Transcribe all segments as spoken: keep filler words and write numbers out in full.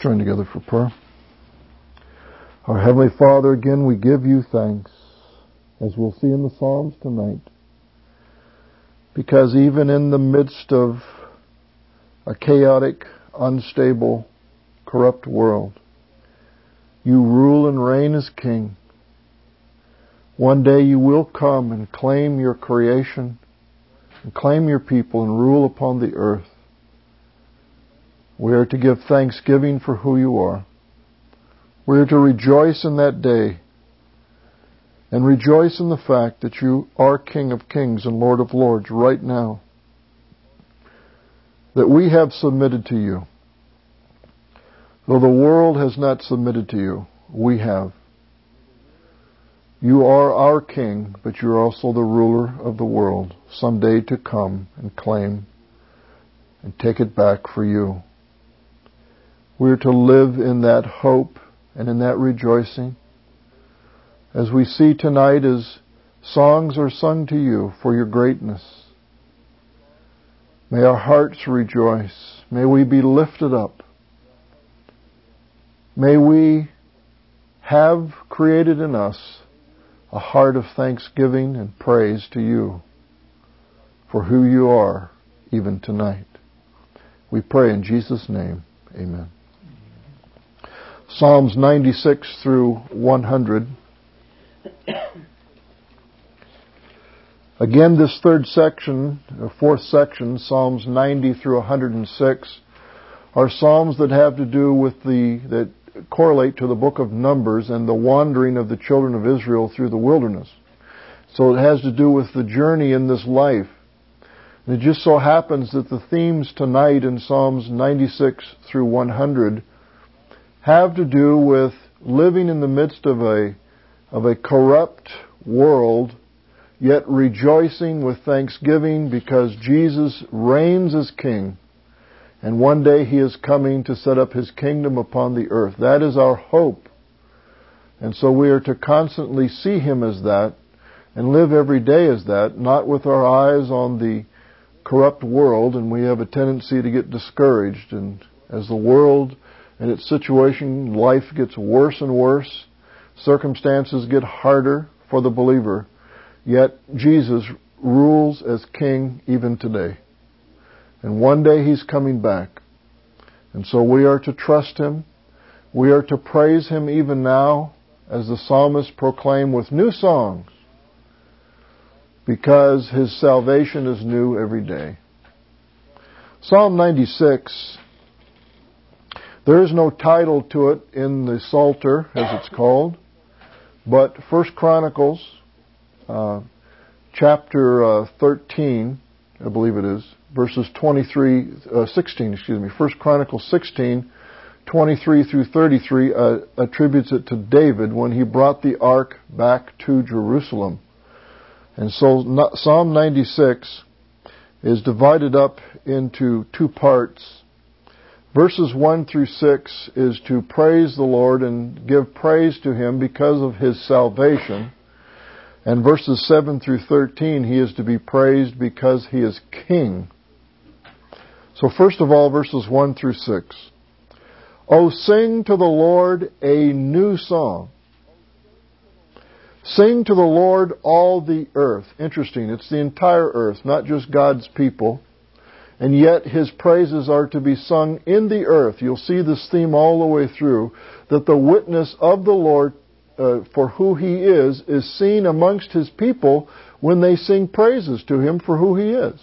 join together for prayer. Our Heavenly Father, again we give you thanks, as we'll see in the Psalms tonight, because even in the midst of a chaotic, unstable, corrupt world, you rule and reign as King. One day you will come and claim your creation, and claim your people and rule upon the earth. We are to give thanksgiving for who you are. We are to rejoice in that day and rejoice in the fact that you are King of Kings and Lord of Lords right now. That we have submitted to you. Though the world has not submitted to you, we have. You are our King, but you're also the ruler of the world, someday to come and claim and take it back for you. We're to live in that hope and in that rejoicing. As we see tonight, as songs are sung to you for your greatness, may our hearts rejoice. May we be lifted up. May we have created in us a heart of thanksgiving and praise to you for who you are even tonight. We pray in Jesus' name. Amen. Psalms ninety-six through one hundred. Again, this third section, or fourth section, Psalms ninety through one hundred six, are psalms that have to do with the, that correlate to the book of Numbers and the wandering of the children of Israel through the wilderness. So it has to do with the journey in this life. And it just so happens that the themes tonight in Psalms ninety-six through one hundred have to do with living in the midst of a of a corrupt world, yet rejoicing with thanksgiving because Jesus reigns as King. And one day He is coming to set up His kingdom upon the earth. That is our hope. And so we are to constantly see Him as that and live every day as that, not with our eyes on the corrupt world, and we have a tendency to get discouraged. And as the world and its situation, life gets worse and worse, circumstances get harder for the believer, yet Jesus rules as King even today. And one day He's coming back. And so we are to trust Him. We are to praise Him even now, as the psalmists proclaim with new songs, because His salvation is new every day. Psalm ninety-six, there is no title to it in the Psalter, as it's called, but First Chronicles, uh, chapter uh, thirteen, I believe it is, verses twenty-three, uh, sixteen, excuse me, First Chronicles sixteen, twenty-three through thirty-three, uh, attributes it to David when he brought the ark back to Jerusalem. And so Psalm ninety-six is divided up into two parts. Verses one through six is to praise the Lord and give praise to Him because of His salvation. And verses seven through thirteen, He is to be praised because He is King. So first of all, verses one through six. Oh, sing to the Lord a new song. Sing to the Lord all the earth. Interesting, it's the entire earth, not just God's people. And yet His praises are to be sung in the earth. You'll see this theme all the way through, that the witness of the Lord uh, for who He is is seen amongst His people when they sing praises to Him for who He is.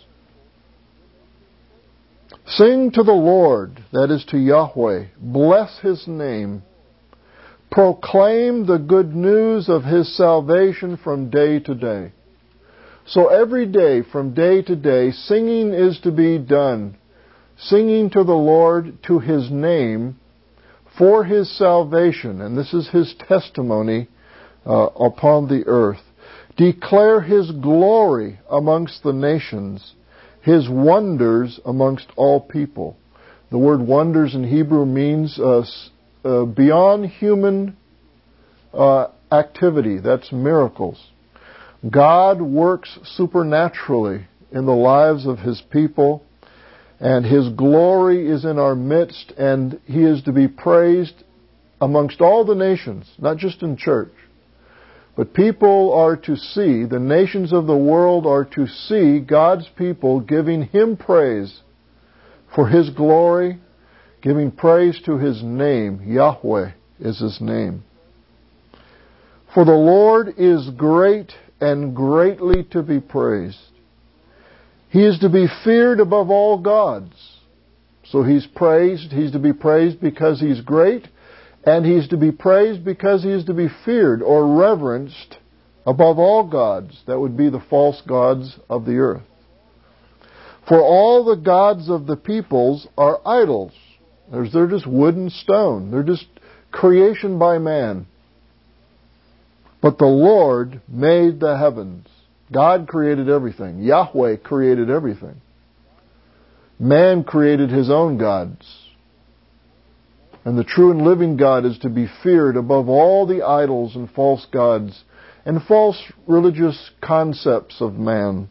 Sing to the Lord, that is to Yahweh. Bless His name. Proclaim the good news of His salvation from day to day. So every day, from day to day, singing is to be done. Singing to the Lord, to His name, for His salvation. And this is His testimony uh, upon the earth. Declare His glory amongst the nations, His wonders amongst all people. The word wonders in Hebrew means uh, uh, beyond human uh, activity. That's miracles. God works supernaturally in the lives of His people, And His glory is in our midst, and He is to be praised amongst all the nations, not just in church. But people are to see, the nations of the world are to see God's people giving Him praise for His glory, giving praise to His name. Yahweh is His name. For the Lord is great and greatly to be praised. He is to be feared above all gods. So He's praised. He's to be praised because He's great, and He's to be praised because He is to be feared or reverenced above all gods. That would be the false gods of the earth. For all the gods of the peoples are idols. They're just wood and stone. They're just creation by man. But the Lord made the heavens. God created everything. Yahweh created everything. Man created his own gods. And the true and living God is to be feared above all the idols and false gods and false religious concepts of man.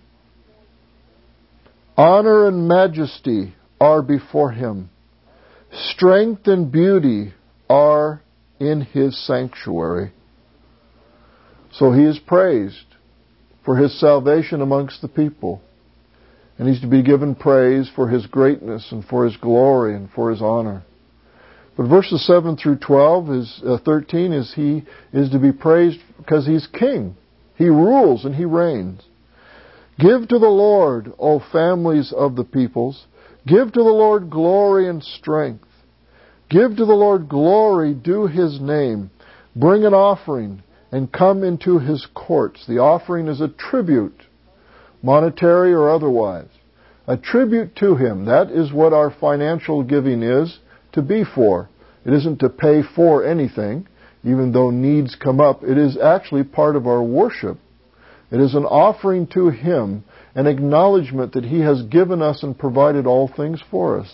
Honor and majesty are before Him. Strength and beauty are in His sanctuary. So He is praised for His salvation amongst the people. And He's to be given praise for His greatness and for His glory and for His honor. But verses seven through twelve is uh, thirteen is He is to be praised because He's King. He rules and He reigns. Give to the Lord, O families of the peoples. Give to the Lord glory and strength. Give to the Lord glory due His name. Bring an offering and come into His courts. The offering is a tribute, monetary or otherwise. A tribute to Him. That is what our financial giving is to be for. It isn't to pay for anything, even though needs come up. It is actually part of our worship. It is an offering to Him, an acknowledgement that He has given us and provided all things for us.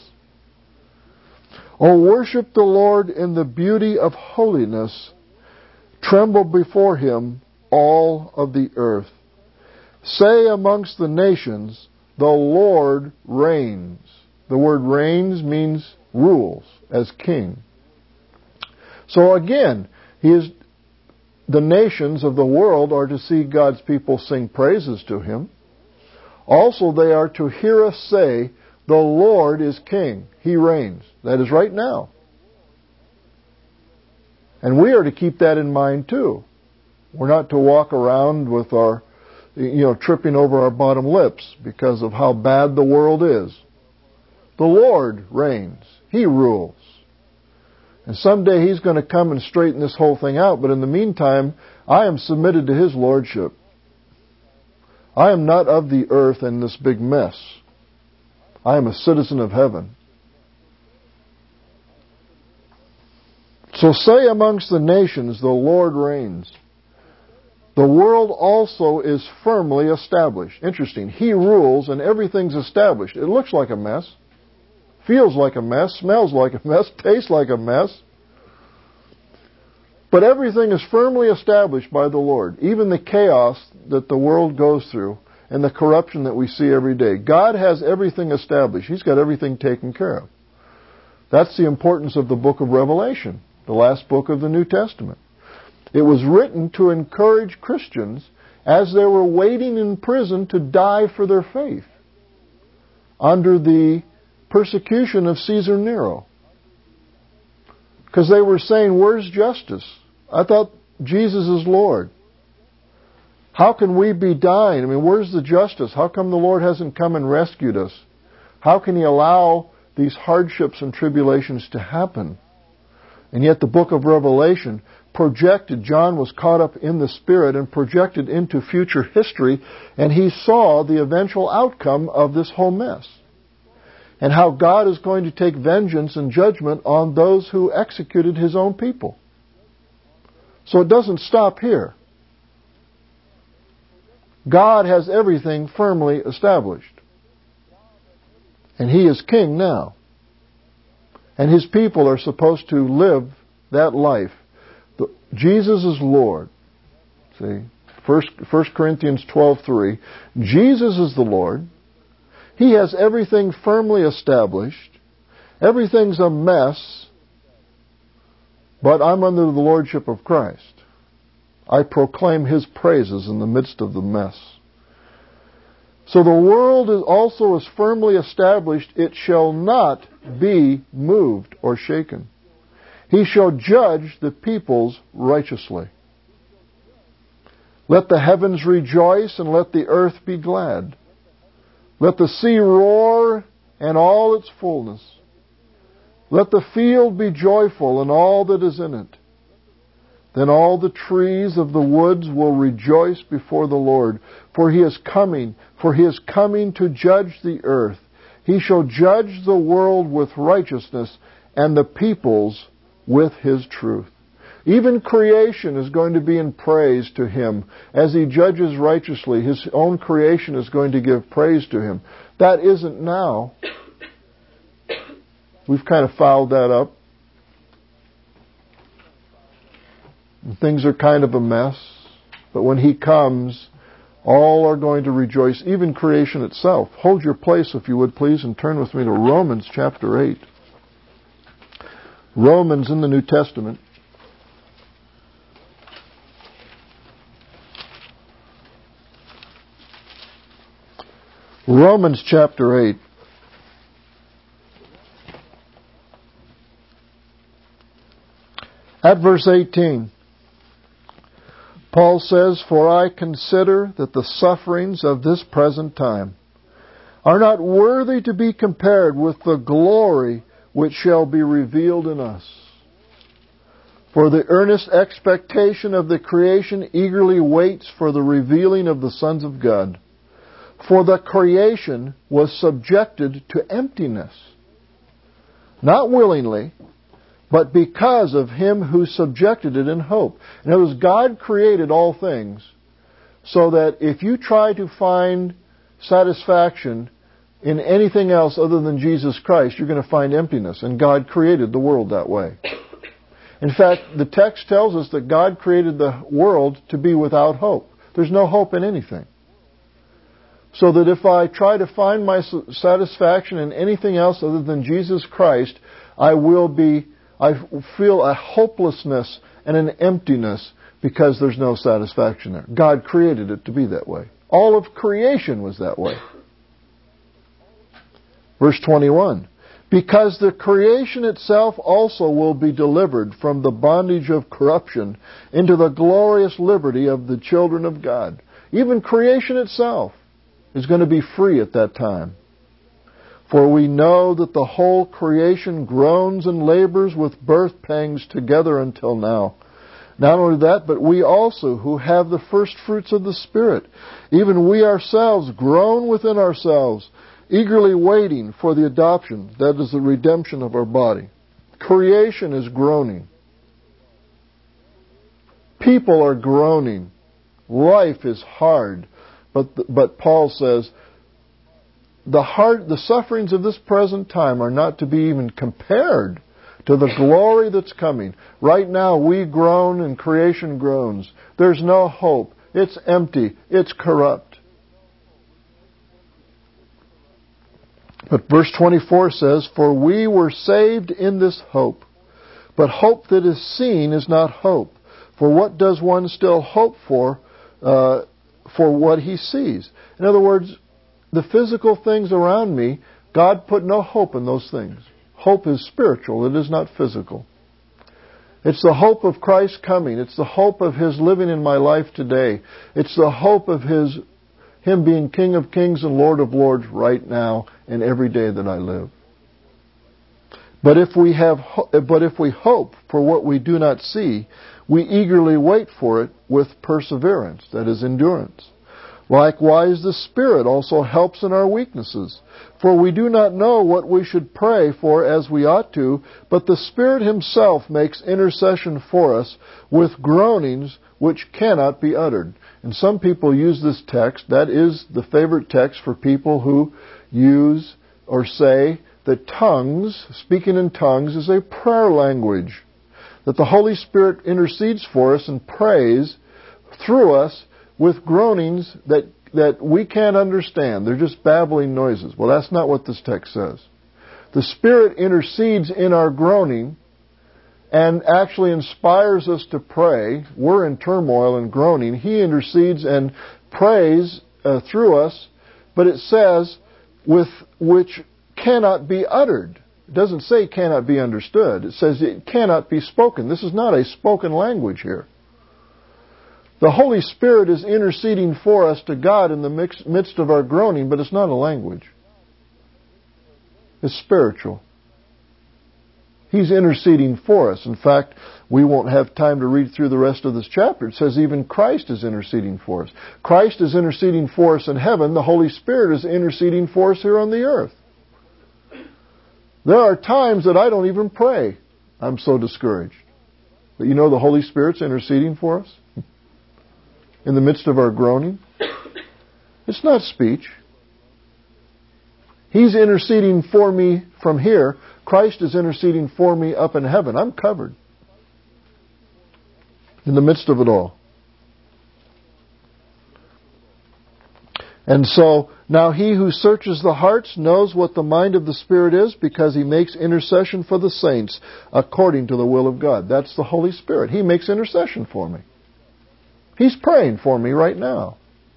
O worship the Lord in the beauty of holiness. Tremble before Him, all of the earth. Say amongst the nations, the Lord reigns. The word reigns means rules as king. So again, He is, the nations of the world are to see God's people sing praises to Him. Also, they are to hear us say, the Lord is king. He reigns. That is right now. And we are to keep that in mind too. We're not to walk around with our, you know, tripping over our bottom lips because of how bad the world is. The Lord reigns. He rules. And someday He's going to come and straighten this whole thing out. But in the meantime, I am submitted to His lordship. I am not of the earth in this big mess. I am a citizen of heaven. So say amongst the nations, the Lord reigns. The world also is firmly established. Interesting. He rules and everything's established. It looks like a mess. Feels like a mess. Smells like a mess. Tastes like a mess. But everything is firmly established by the Lord. Even the chaos that the world goes through and the corruption that we see every day. God has everything established. He's got everything taken care of. That's the importance of the book of Revelation, the last book of the New Testament. It was written to encourage Christians as they were waiting in prison to die for their faith under the persecution of Caesar Nero. Because they were saying, where's justice? I thought Jesus is Lord. How can we be dying? I mean, where's the justice? How come the Lord hasn't come and rescued us? How can He allow these hardships and tribulations to happen? And yet the book of Revelation projected, John was caught up in the Spirit and projected into future history, and he saw the eventual outcome of this whole mess. And how God is going to take vengeance and judgment on those who executed His own people. So it doesn't stop here. God has everything firmly established. And He is king now. And His people are supposed to live that life. The, Jesus is Lord. See, First Corinthians twelve three. Jesus is the Lord. He has everything firmly established. Everything's a mess, but I'm under the lordship of Christ. I proclaim His praises in the midst of the mess. So the world is also is firmly established, it shall not be moved or shaken. He shall judge the peoples righteously. Let the heavens rejoice and let the earth be glad. Let the sea roar and all its fullness. Let the field be joyful and all that is in it. Then all the trees of the woods will rejoice before the Lord, for He is coming, for He is coming to judge the earth. He shall judge the world with righteousness and the peoples with His truth. Even creation is going to be in praise to Him. As He judges righteously, His own creation is going to give praise to Him. That isn't now. We've kind of fouled that up. Things are kind of a mess. But when He comes, all are going to rejoice, even creation itself. Hold your place, if you would please, and turn with me to Romans chapter eight. Romans in the New Testament. Romans chapter eight. At verse eighteen, Paul says, "For I consider that the sufferings of this present time are not worthy to be compared with the glory which shall be revealed in us. For the earnest expectation of the creation eagerly waits for the revealing of the sons of God. For the creation was subjected to emptiness, not willingly, but because of Him who subjected it in hope." In other words, God created all things so that if you try to find satisfaction in anything else other than Jesus Christ, you're going to find emptiness. And God created the world that way. In fact, the text tells us that God created the world to be without hope. There's no hope in anything. So that if I try to find my satisfaction in anything else other than Jesus Christ, I will be, I feel a hopelessness and an emptiness because there's no satisfaction there. God created it to be that way. All of creation was that way. Verse twenty-one, "Because the creation itself also will be delivered from the bondage of corruption into the glorious liberty of the children of God." Even creation itself is going to be free at that time. "For we know that the whole creation groans and labors with birth pangs together until now. Not only that, but we also, who have the first fruits of the Spirit, even we ourselves groan within ourselves, eagerly waiting for the adoption, that is the redemption of our body." Creation is groaning. People are groaning. Life is hard. But, but Paul says, the hard, the sufferings of this present time are not to be even compared to the glory that's coming. Right now we groan and creation groans. There's no hope. It's empty. It's corrupt. But verse twenty-four says, "For we were saved in this hope. But hope that is seen is not hope. For what does one still hope for, uh, for what he sees?" In other words, the physical things around me, God put no hope in those things. Hope is spiritual. It is not physical. It's the hope of Christ coming. It's the hope of His living in my life today. It's the hope of His Him being King of Kings and Lord of Lords right now and every day that I live. But if we have, but if we hope for what we do not see, we eagerly wait for it with perseverance, that is, endurance. Likewise, the Spirit also helps in our weaknesses. For we do not know what we should pray for as we ought to, but the Spirit Himself makes intercession for us with groanings which cannot be uttered. And some people use this text, that is the favorite text for people who use or say that tongues, speaking in tongues, is a prayer language. That the Holy Spirit intercedes for us and prays through us with groanings that that we can't understand. They're just babbling noises. Well, that's not what this text says. The Spirit intercedes in our groaning and actually inspires us to pray. We're in turmoil and groaning. He intercedes and prays uh, through us, but it says, with which cannot be uttered. It doesn't say cannot be understood. It says it cannot be spoken. This is not a spoken language here. The Holy Spirit is interceding for us to God in the mix, midst of our groaning, but it's not a language. It's spiritual. He's interceding for us. In fact, we won't have time to read through the rest of this chapter. It says even Christ is interceding for us. Christ is interceding for us in heaven. The Holy Spirit is interceding for us here on the earth. There are times that I don't even pray. I'm so discouraged. But you know the Holy Spirit's interceding for us in the midst of our groaning. It's not speech. He's interceding for me from here. Christ is interceding for me up in heaven. I'm covered in the midst of it all. And so, now he who searches the hearts knows what the mind of the Spirit is, because he makes intercession for the saints according to the will of God. That's the Holy Spirit. He makes intercession for me. He's praying for me right now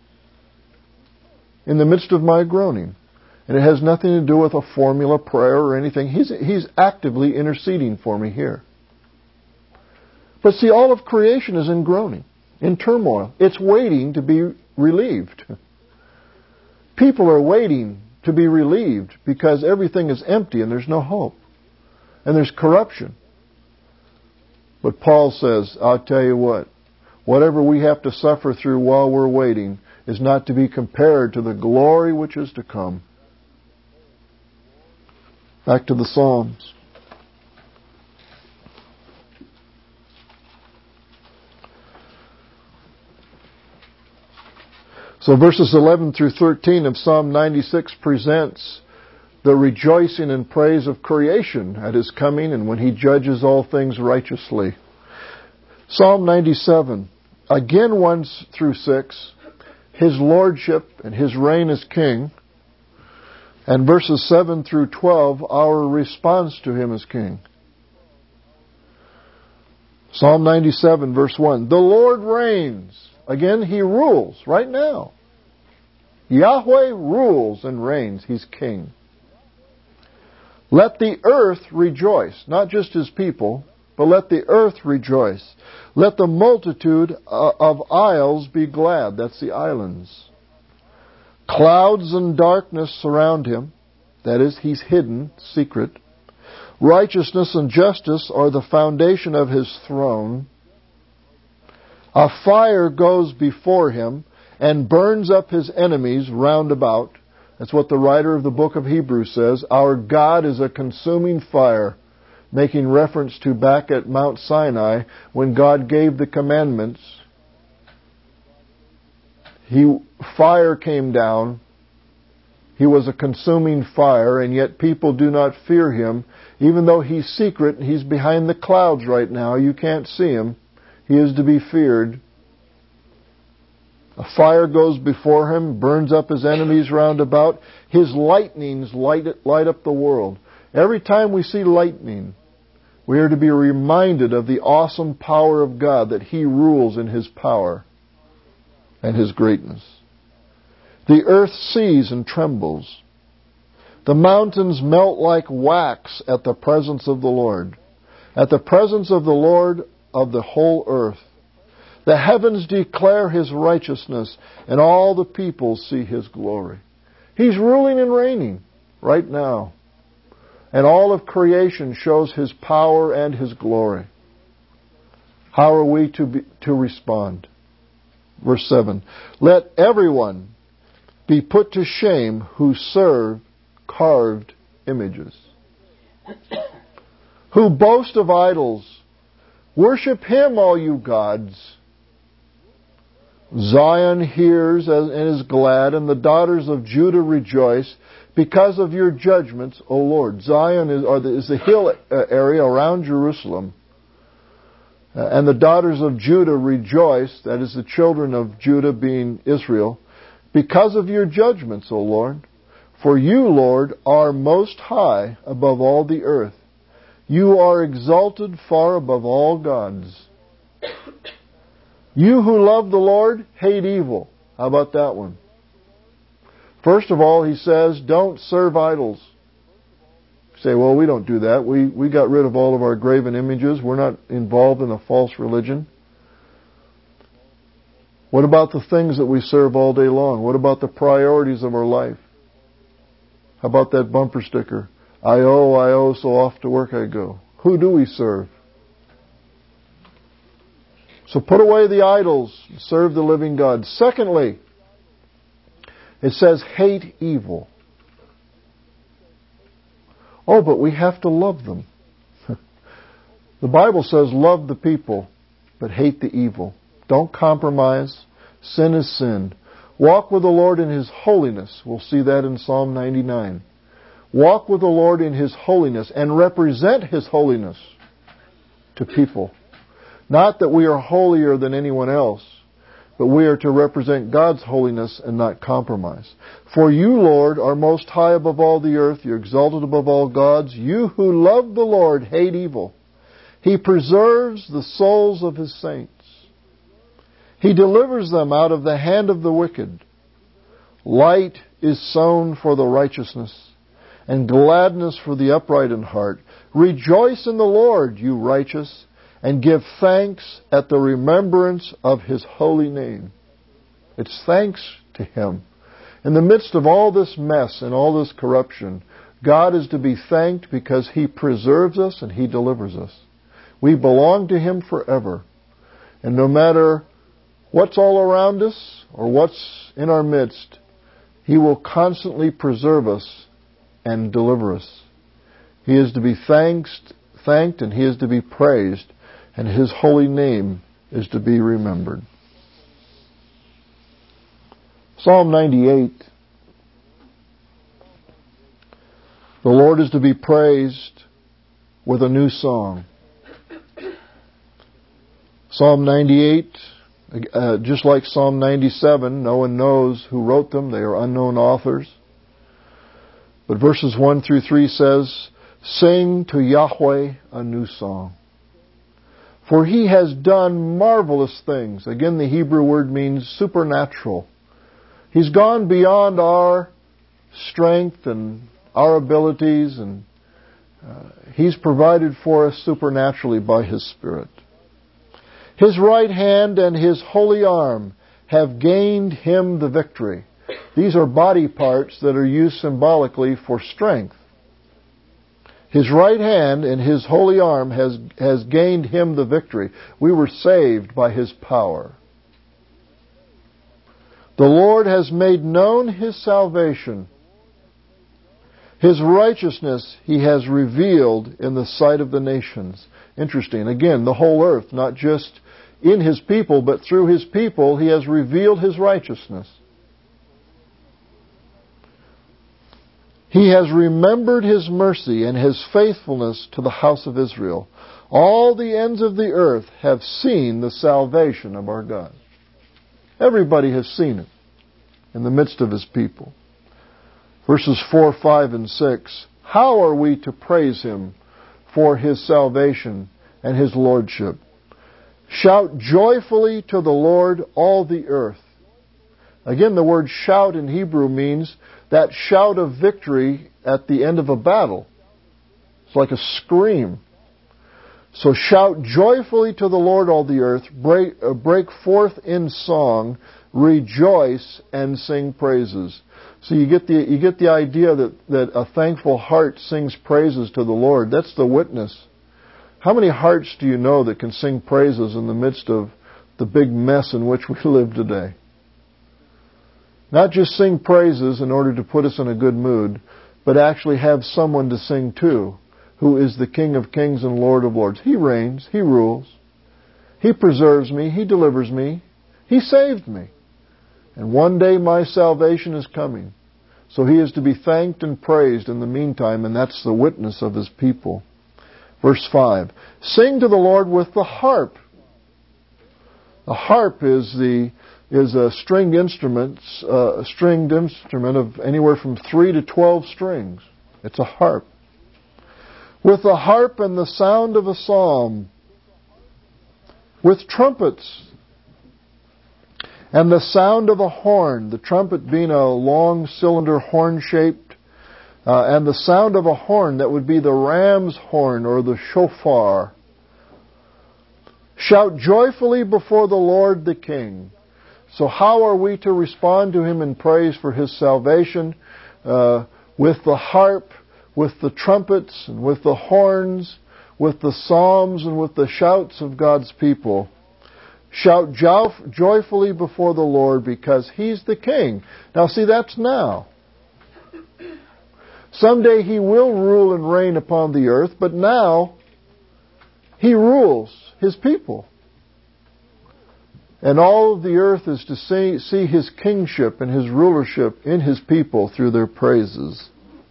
in the midst of my groaning. And it has nothing to do with a formula prayer or anything. He's, he's actively interceding for me here. But see, all of creation is in groaning, in turmoil. It's waiting to be relieved. People are waiting to be relieved because everything is empty and there's no hope. And there's corruption. But Paul says, I'll tell you what, whatever we have to suffer through while we're waiting is not to be compared to the glory which is to come. Back to the Psalms. So verses eleven through thirteen of Psalm ninety-six presents the rejoicing and praise of creation at His coming and when He judges all things righteously. Psalm ninety-seven, again one through six, His lordship and His reign as King. And verses seven through twelve, our response to Him as King. Psalm ninety-seven, verse one, the Lord reigns. Again, He rules right now. Yahweh rules and reigns. He's King. Let the earth rejoice, not just His people, but let the earth rejoice. Let the multitude of isles be glad. That's the islands. Clouds and darkness surround Him. That is, He's hidden, secret. Righteousness and justice are the foundation of His throne. A fire goes before Him and burns up His enemies round about. That's what the writer of the book of Hebrews says. Our God is a consuming fire, making reference to back at Mount Sinai when God gave the commandments. He, fire came down. He was a consuming fire, and yet people do not fear Him. Even though He's secret, He's behind the clouds right now. You can't see Him. He is to be feared. A fire goes before Him, burns up His enemies round about. His lightnings light, light up the world. Every time we see lightning, we are to be reminded of the awesome power of God, that He rules in His power and His greatness. The earth sees and trembles. The mountains melt like wax at the presence of the Lord, at the presence of the Lord of the whole earth. The heavens declare His righteousness, and all the peoples see His glory. He's ruling and reigning right now. And all of creation shows His power and His glory. How are we to be, to respond? Verse seven, let everyone be put to shame who serve carved images, who boast of idols. Worship Him, all you gods. Zion hears and is glad, and the daughters of Judah rejoice because of your judgments, O Lord. Zion is, or the, is the hill area around Jerusalem. Uh, and the daughters of Judah rejoice, that is the children of Judah being Israel, because of your judgments, O Lord. For you, Lord, are most high above all the earth. You are exalted far above all gods. You who love the Lord hate evil. How about that one? First of all, he says, don't serve idols. You say, well, we don't do that. We, we got rid of all of our graven images. We're not involved in a false religion. What about the things that we serve all day long? What about the priorities of our life? How about that bumper sticker? I owe, I owe, so off to work I go. Who do we serve? So put away the idols, serve the living God. Secondly, it says hate evil. Oh, but we have to love them. The Bible says love the people, but hate the evil. Don't compromise. Sin is sin. Walk with the Lord in His holiness. We'll see that in Psalm ninety-nine. Walk with the Lord in His holiness and represent His holiness to people. Not that we are holier than anyone else, but we are to represent God's holiness and not compromise. For you, Lord, are most high above all the earth. You're exalted above all gods. You who love the Lord hate evil. He preserves the souls of His saints. He delivers them out of the hand of the wicked. Light is sown for the righteousness, and gladness for the upright in heart. Rejoice in the Lord, you righteous, and give thanks at the remembrance of His holy name. It's thanks to Him. In the midst of all this mess and all this corruption, God is to be thanked because He preserves us and He delivers us. We belong to Him forever. And no matter what's all around us or what's in our midst, He will constantly preserve us and deliver us. He is to be thanked, thanked and He is to be praised, and His holy name is to be remembered. Psalm ninety-eight. The Lord is to be praised with a new song. Psalm ninety-eight, uh, just like Psalm ninety-seven, no one knows who wrote them. They are unknown authors. But verses one through three says, sing to Yahweh a new song. For He has done marvelous things. Again, the Hebrew word means supernatural. He's gone beyond our strength and our abilities, and uh, He's provided for us supernaturally by His Spirit. His right hand and His holy arm have gained Him the victory. These are body parts that are used symbolically for strength. His right hand and His holy arm has, has gained Him the victory. We were saved by His power. The Lord has made known His salvation. His righteousness He has revealed in the sight of the nations. Interesting. Again, the whole earth, not just in His people, but through His people, He has revealed His righteousness. He has remembered His mercy and His faithfulness to the house of Israel. All the ends of the earth have seen the salvation of our God. Everybody has seen it in the midst of His people. Verses four, five, and six. How are we to praise Him for His salvation and His lordship? Shout joyfully to the Lord, all the earth. Again, the word shout in Hebrew means that shout of victory at the end of a battle. It's like a scream. So shout joyfully to the Lord, all the earth. Break, uh, break forth in song. Rejoice and sing praises. So you get the you get the idea that, that a thankful heart sings praises to the Lord. That's the witness. How many hearts do you know that can sing praises in the midst of the big mess in which we live today? Not just sing praises in order to put us in a good mood, but actually have someone to sing to, who is the King of Kings and Lord of Lords. He reigns. He rules. He preserves me. He delivers me. He saved me. And one day my salvation is coming. So He is to be thanked and praised in the meantime, and that's the witness of His people. Verse five. Sing to the Lord with the harp. The harp is the is a stringed instrument, uh, a stringed instrument of anywhere from three to twelve strings. It's a harp. With the harp and the sound of a psalm, with trumpets and the sound of a horn, the trumpet being a long cylinder horn-shaped, uh, and the sound of a horn that would be the ram's horn or the shofar. Shout joyfully before the Lord the King. So how are we to respond to Him in praise for His salvation? Uh, with the harp, with the trumpets, and with the horns, with the psalms, and with the shouts of God's people. Shout jo- joyfully before the Lord because He's the King. Now see, that's now. Someday He will rule and reign upon the earth, but now He rules His people. And all of the earth is to see, see His kingship and His rulership in His people through their praises.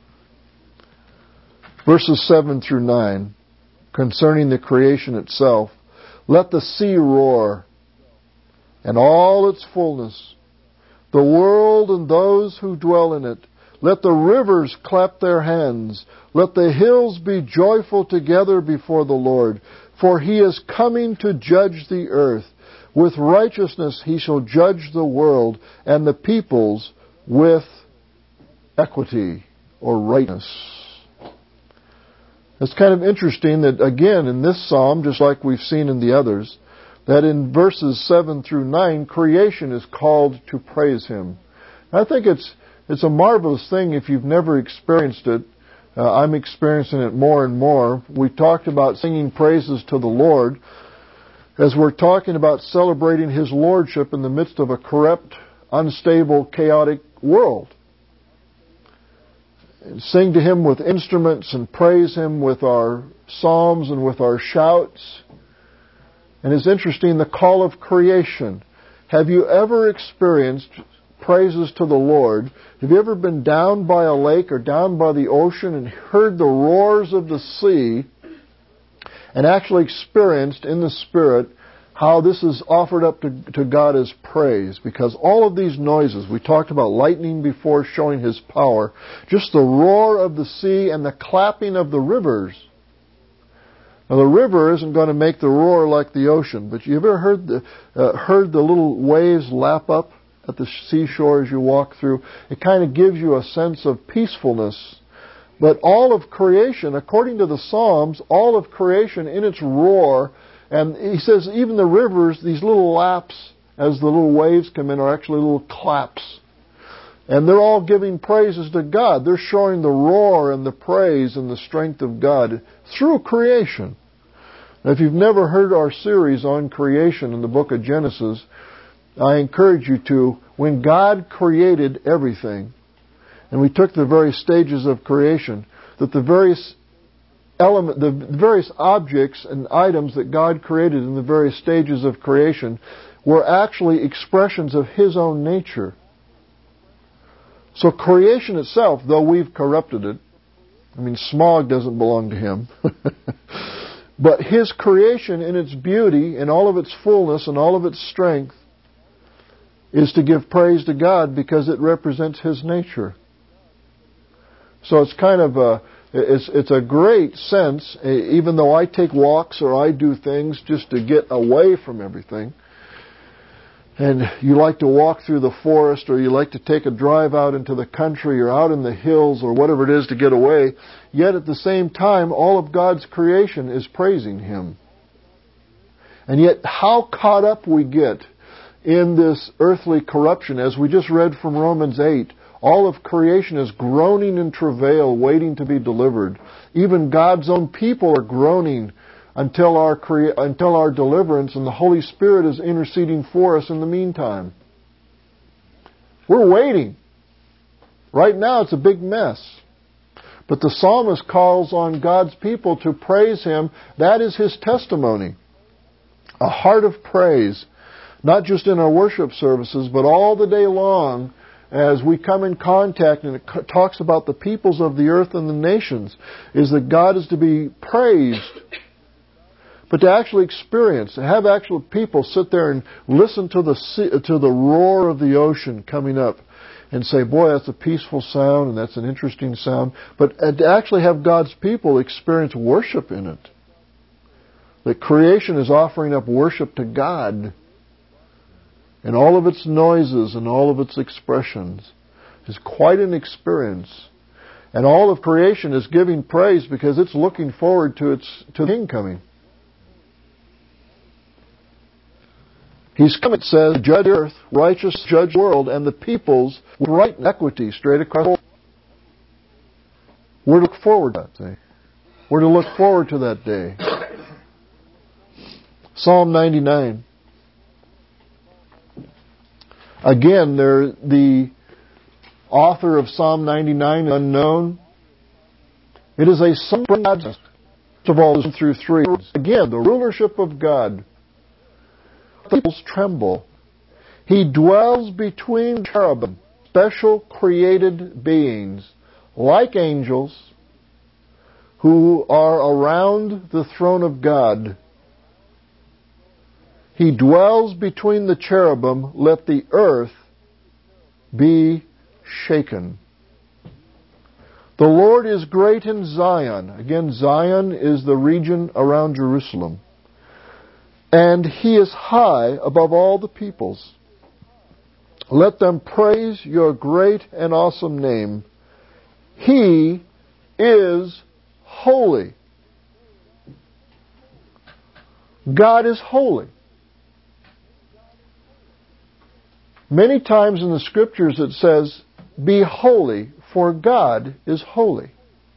Verses seven through nine, concerning the creation itself. Let the sea roar, and all its fullness, the world and those who dwell in it. Let the rivers clap their hands. Let the hills be joyful together before the Lord. For He is coming to judge the earth. With righteousness He shall judge the world, and the peoples with equity or rightness. It's kind of interesting that, again, in this psalm, just like we've seen in the others, that in verses seven through nine, creation is called to praise Him. I think it's it's a marvelous thing if you've never experienced it. Uh, I'm experiencing it more and more. We talked about singing praises to the Lord as we're talking about celebrating His lordship in the midst of a corrupt, unstable, chaotic world. Sing to Him with instruments and praise Him with our psalms and with our shouts. And it's interesting, the call of creation. Have you ever experienced praises to the Lord? Have you ever been down by a lake or down by the ocean and heard the roars of the sea and actually experienced in the Spirit how this is offered up to, to God as praise? Because all of these noises, we talked about lightning before showing His power, just the roar of the sea and the clapping of the rivers. Now the river isn't going to make the roar like the ocean, but you ever heard the, uh, heard the little waves lap up at the seashore as you walk through? It kind of gives you a sense of peacefulness. But all of creation, according to the Psalms, all of creation in its roar, and he says even the rivers, these little laps as the little waves come in are actually little claps. And they're all giving praises to God. They're showing the roar and the praise and the strength of God through creation. Now, if you've never heard our series on creation in the book of Genesis, I encourage you to. When God created everything, and we took the various stages of creation, that the various element, the various objects and items that God created in the various stages of creation were actually expressions of His own nature. So creation itself, though we've corrupted it, I mean, smog doesn't belong to Him, but His creation in its beauty, in all of its fullness and all of its strength, is to give praise to God because it represents His nature. So it's kind of a, it's, it's a great sense, even though I take walks or I do things just to get away from everything. And you like to walk through the forest, or you like to take a drive out into the country or out in the hills or whatever it is to get away. Yet at the same time, all of God's creation is praising Him. And yet how caught up we get in this earthly corruption, as we just read from Romans eight. All of creation is groaning in travail, waiting to be delivered. Even God's own people are groaning until our crea- until our deliverance, and the Holy Spirit is interceding for us in the meantime. We're waiting. Right now it's a big mess. But the psalmist calls on God's people to praise Him. That is his testimony. A heart of praise, not just in our worship services, but all the day long as we come in contact, and it talks about the peoples of the earth and the nations, is that God is to be praised. But to actually experience, to have actual people sit there and listen to the sea, to the roar of the ocean coming up and say, boy, that's a peaceful sound and that's an interesting sound. But to actually have God's people experience worship in it. That creation is offering up worship to God. And all of its noises and all of its expressions is quite an experience. And all of creation is giving praise because it's looking forward to its to the King coming. He's coming, it says, to judge the earth, righteous judge the world, and the peoples with right and equity straight across. We're to look forward to that day. We're to look forward to that day. Psalm ninety-nine. Again, there, the author of Psalm ninety-nine is unknown. It is a psalm from God. First of all, through three. Again, the rulership of God. The peoples tremble. He dwells between cherubim, special created beings, like angels, who are around the throne of God. He dwells between the cherubim, let the earth be shaken. The Lord is great in Zion. Again, Zion is the region around Jerusalem. And He is high above all the peoples. Let them praise your great and awesome name. He is holy. God is holy. Many times in the Scriptures it says, be holy, for God is holy.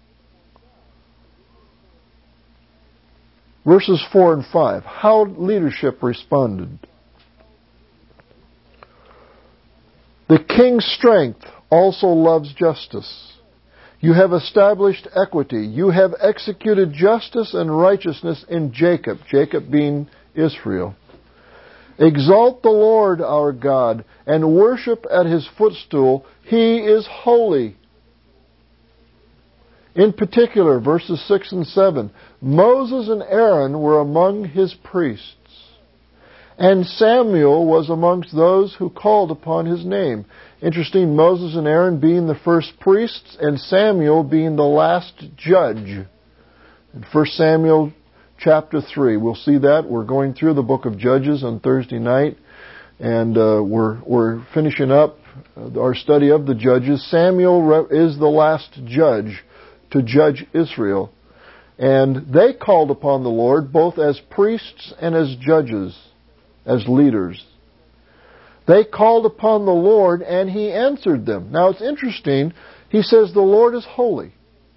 Verses four and five. How leadership responded. The king's strength also loves justice. You have established equity. You have executed justice and righteousness in Jacob. Jacob being Israel. Exalt the Lord our God and worship at His footstool. He is holy. In particular, verses six and seven, Moses and Aaron were among His priests, and Samuel was amongst those who called upon His name. Interesting, Moses and Aaron being the first priests, and Samuel being the last judge. In First Samuel chapter three, we'll see that. We're going through the book of Judges on Thursday night, and uh, we're, we're finishing up our study of the Judges. Samuel is the last judge to judge Israel. And they called upon the Lord both as priests and as judges, as leaders. They called upon the Lord and He answered them. Now it's interesting, He says the Lord is holy.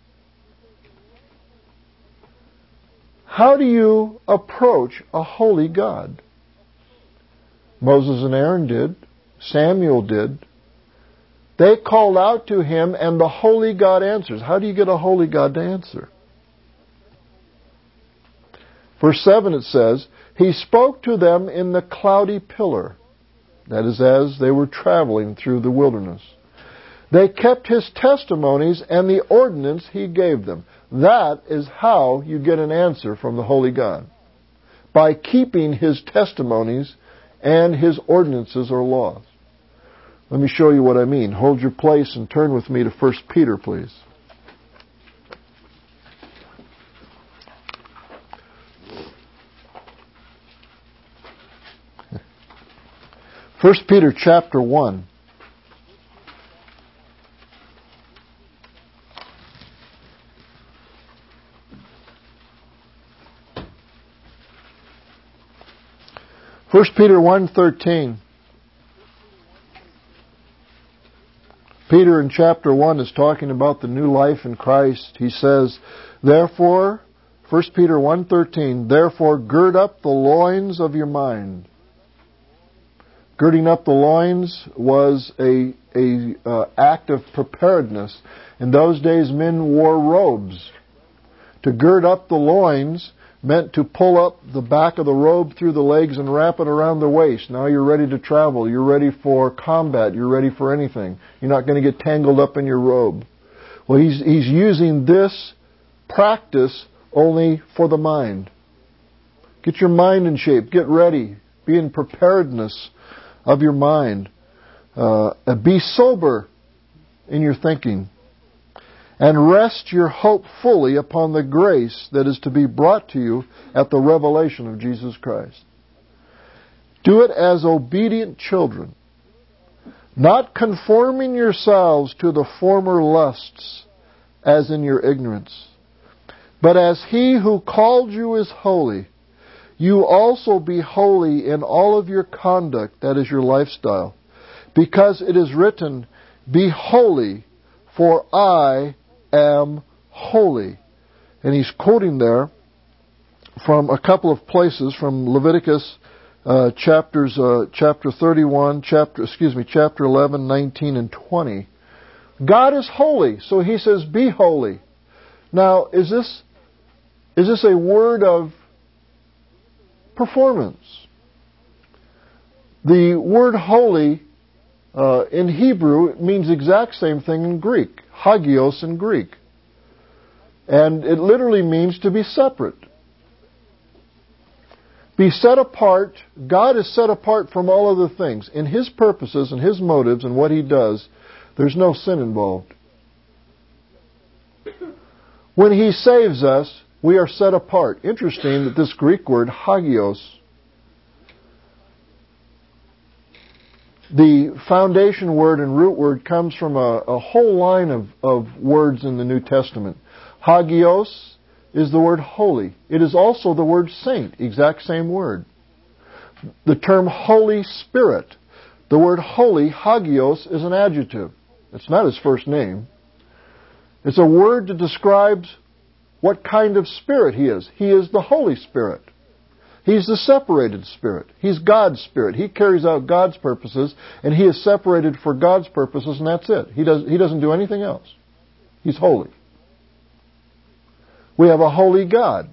How do you approach a holy God? Moses and Aaron did. Samuel did. They called out to Him and the holy God answers. How do you get a holy God to answer? Verse seven it says, He spoke to them in the cloudy pillar. That is, as they were traveling through the wilderness. They kept His testimonies and the ordinance He gave them. That is how you get an answer from the holy God. By keeping His testimonies and His ordinances or laws. Let me show you what I mean. Hold your place and turn with me to First Peter, please. First Peter chapter one. First Peter one thirteen. Peter in chapter one is talking about the new life in Christ. He says, therefore, First Peter one thirteen, therefore gird up the loins of your mind. Girding up the loins was a, a uh, act of preparedness. In those days, men wore robes. To gird up the loins meant to pull up the back of the robe through the legs and wrap it around the waist. Now you're ready to travel. You're ready for combat. You're ready for anything. You're not going to get tangled up in your robe. Well, he's, he's using this practice only for the mind. Get your mind in shape. Get ready. Be in preparedness of your mind. Uh, be sober in your thinking. And rest your hope fully upon the grace that is to be brought to you at the revelation of Jesus Christ. Do it as obedient children, not conforming yourselves to the former lusts as in your ignorance. But as He who called you is holy, you also be holy in all of your conduct, that is your lifestyle. Because it is written, be holy, for I am holy. And he's quoting there from a couple of places, from Leviticus uh, chapters, uh, chapter thirty-one, chapter, excuse me, chapter eleven, nineteen, and twenty. God is holy, so he says, be holy. Now, is this, is this a word of performance? The word holy uh, in Hebrew means the exact same thing in Greek, hagios in Greek. And it literally means to be separate. Be set apart. God is set apart from all other things. In His purposes and His motives and what He does, there's no sin involved. When He saves us, we are set apart. Interesting that this Greek word, hagios, the foundation word and root word comes from a, a whole line of, of words in the New Testament. Hagios is the word holy. It is also the word saint, exact same word. The term Holy Spirit, the word holy, hagios, is an adjective. It's not His first name. It's a word that describes what kind of Spirit He is. He is the Holy Spirit. He's the separated Spirit. He's God's Spirit. He carries out God's purposes, and He is separated for God's purposes, and that's it. He, does, he doesn't do anything else. He's holy. We have a holy God.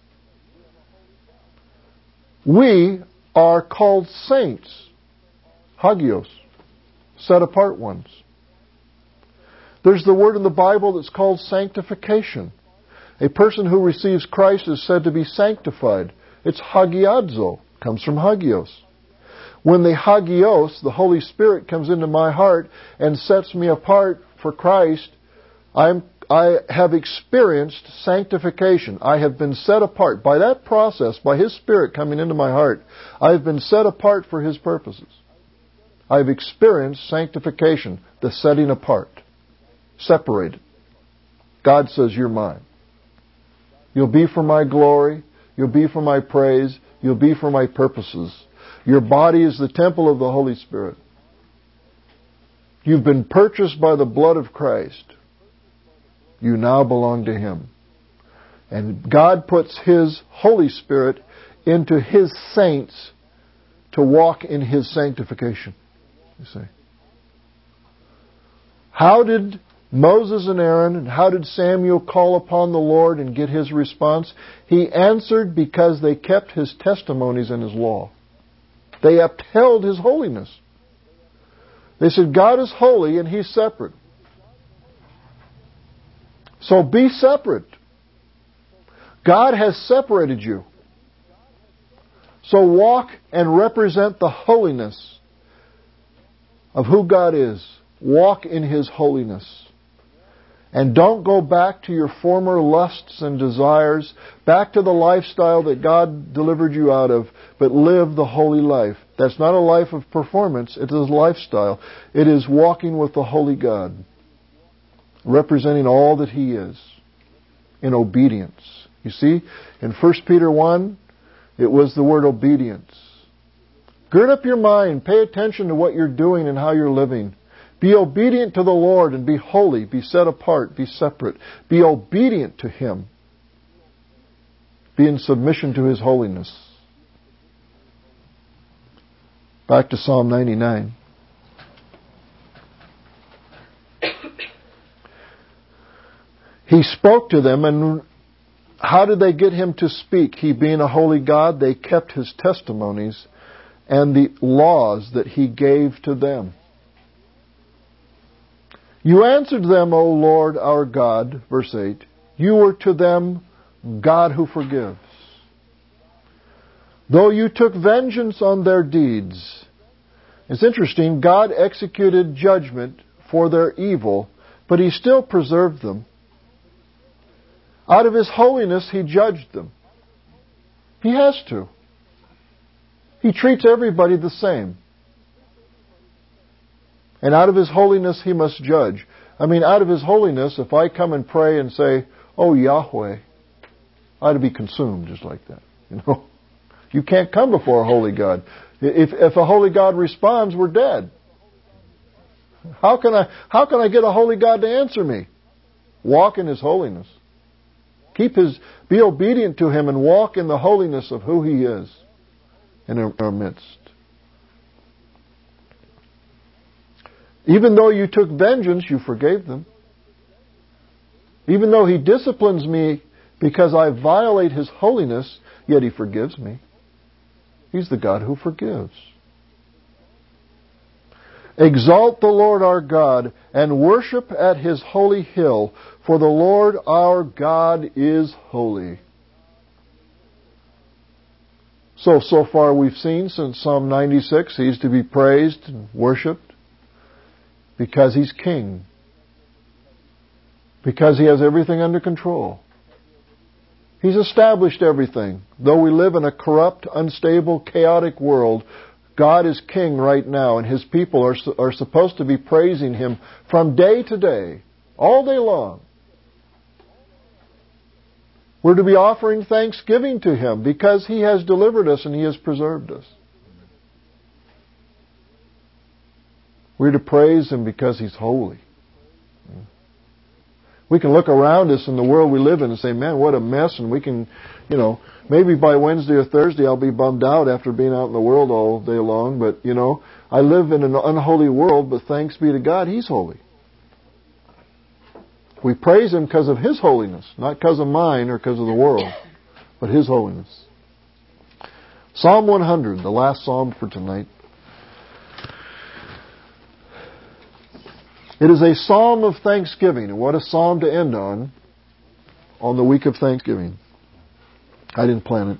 We are called saints, hagios, set apart ones. There's the word in the Bible that's called sanctification. A person who receives Christ is said to be sanctified. It's hagiadzo, comes from hagios. When the hagios, the Holy Spirit, comes into my heart and sets me apart for Christ, I'm, I have experienced sanctification. I have been set apart. By that process, by His Spirit coming into my heart, I have been set apart for His purposes. I've experienced sanctification, the setting apart, separated. God says, you're mine. You'll be for my glory. You'll be for my praise. You'll be for my purposes. Your body is the temple of the Holy Spirit. You've been purchased by the blood of Christ. You now belong to Him. And God puts His Holy Spirit into His saints to walk in His sanctification. You see. How did Moses and Aaron, and how did Samuel call upon the Lord and get his response? He answered because they kept His testimonies and His law. They upheld His holiness. They said, God is holy and He's separate. So be separate. God has separated you. So walk and represent the holiness of who God is. Walk in His holiness. And don't go back to your former lusts and desires, back to the lifestyle that God delivered you out of, but live the holy life. That's not a life of performance, it is a lifestyle. It is walking with the holy God, representing all that He is in obedience. You see, in First Peter one, it was the word obedience. Gird up your mind, pay attention to what you're doing and how you're living. Be obedient to the Lord and be holy. Be set apart. Be separate. Be obedient to Him. Be in submission to His holiness. Back to Psalm ninety-nine. He spoke to them, and how did they get Him to speak? He being a holy God, they kept His testimonies and the laws that He gave to them. You answered them, O Lord our God, verse eight. You were to them God who forgives. Though you took vengeance on their deeds. It's interesting, God executed judgment for their evil, but He still preserved them. Out of His holiness, He judged them. He has to. He treats everybody the same. And out of His holiness, He must judge. I mean, out of His holiness, if I come and pray and say, "Oh, Yahweh," I ought to be consumed just like that. You know, you can't come before a holy God. If if a holy God responds, we're dead. How can I how can I get a holy God to answer me? Walk in His holiness. Keep His be obedient to Him and walk in the holiness of who He is in our midst. Even though you took vengeance, you forgave them. Even though He disciplines me because I violate His holiness, yet He forgives me. He's the God who forgives. Exalt the Lord our God and worship at His holy hill, for the Lord our God is holy. So, so far we've seen since Psalm ninety-six, He's to be praised and worshipped because He's King. Because He has everything under control. He's established everything. Though we live in a corrupt, unstable, chaotic world, God is King right now, and His people are, are supposed to be praising Him from day to day, all day long. We're to be offering thanksgiving to Him because He has delivered us and He has preserved us. We're to praise Him because He's holy. We can look around us in the world we live in and say, man, what a mess. And we can, you know, maybe by Wednesday or Thursday I'll be bummed out after being out in the world all day long. But, you know, I live in an unholy world, but thanks be to God, He's holy. We praise Him because of His holiness, not because of mine or because of the world, but His holiness. Psalm one hundred, the last psalm for tonight. It is a psalm of thanksgiving. And what a psalm to end on, on the week of Thanksgiving. I didn't plan